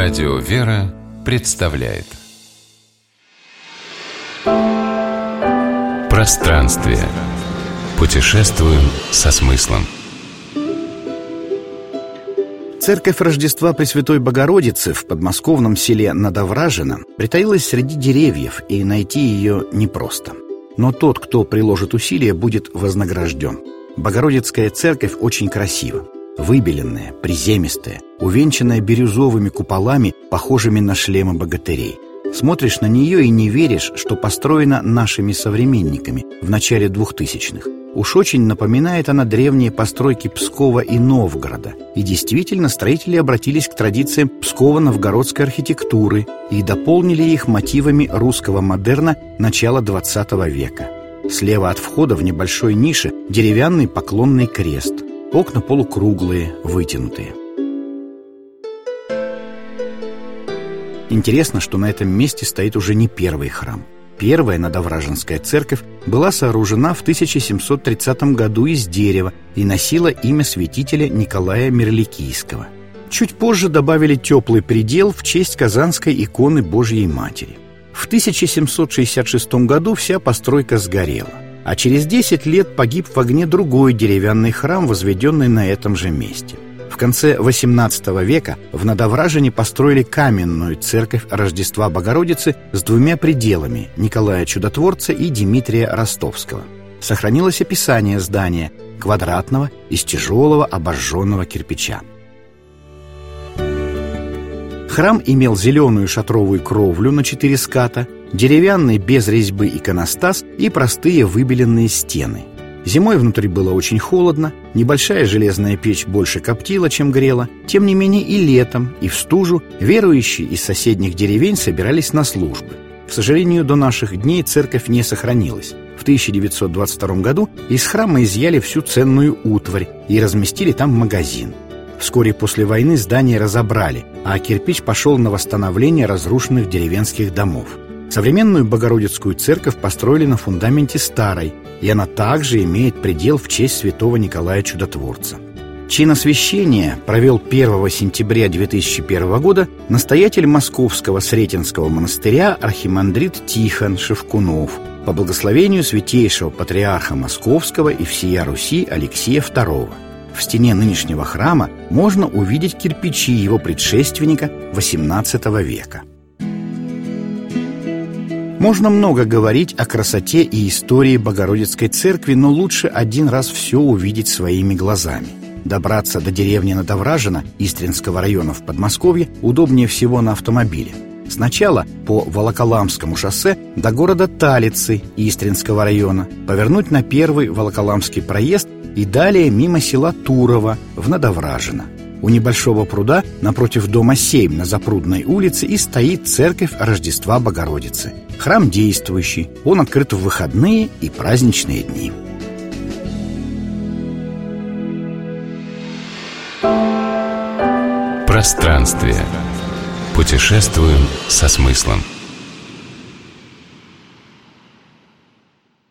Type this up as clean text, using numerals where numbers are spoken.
Радио «Вера» представляет Пространствие. Путешествуем со смыслом. Церковь Рождества Пресвятой Богородицы в подмосковном селе Надовражино притаилась среди деревьев, и найти ее непросто. Но тот, кто приложит усилия, будет вознагражден. Богородицкая церковь очень красива. Выбеленная, приземистая, увенчанная бирюзовыми куполами, похожими на шлемы богатырей. Смотришь на нее и не веришь, что построена нашими современниками в начале 2000-х. Уж очень напоминает она древние постройки Пскова и Новгорода. И действительно, строители обратились к традициям псково-новгородской архитектуры и дополнили их мотивами русского модерна начала XX века. Слева от входа в небольшой нише деревянный поклонный крест. Окна полукруглые, вытянутые. Интересно, что на этом месте стоит уже не первый храм. Первая Надовраженская церковь была сооружена в 1730 году из дерева и носила имя святителя Николая Мирликийского. Чуть позже добавили теплый предел в честь казанской иконы Божьей Матери. В 1766 году вся постройка сгорела, а через 10 лет погиб в огне другой деревянный храм, возведенный на этом же месте. В конце XVIII века в Надовражине построили каменную церковь Рождества Богородицы с двумя пределами – Николая Чудотворца и Дмитрия Ростовского. Сохранилось описание здания – квадратного, из тяжелого обожженного кирпича. Храм имел зеленую шатровую кровлю на 4 ската, деревянный без резьбы иконостас и простые выбеленные стены. Зимой внутри было очень холодно, небольшая железная печь больше коптила, чем грела. Тем не менее и летом, и в стужу верующие из соседних деревень собирались на службы. К сожалению, до наших дней церковь не сохранилась. В 1922 году из храма изъяли всю ценную утварь и разместили там магазин. Вскоре после войны здание разобрали, а кирпич пошел на восстановление разрушенных деревенских домов. Современную Богородицкую церковь построили на фундаменте старой, и она также имеет предел в честь святого Николая Чудотворца. Чиносвящение провел 1 сентября 2001 года настоятель Московского Сретенского монастыря архимандрит Тихон Шевкунов по благословению святейшего патриарха Московского и всея Руси Алексия II. В стене нынешнего храма можно увидеть кирпичи его предшественника XVIII века. Можно много говорить о красоте и истории Богородицкой церкви, но лучше один раз все увидеть своими глазами. Добраться до деревни Надовражино Истринского района в Подмосковье удобнее всего на автомобиле. Сначала по Волоколамскому шоссе до города Талицы Истринского района, повернуть на первый Волоколамский проезд и далее мимо села Турово в Надовражино. У небольшого пруда напротив дома 7 на Запрудной улице и стоит церковь Рождества Богородицы. Храм действующий, он открыт в выходные и праздничные дни. Пространствие. Путешествуем со смыслом.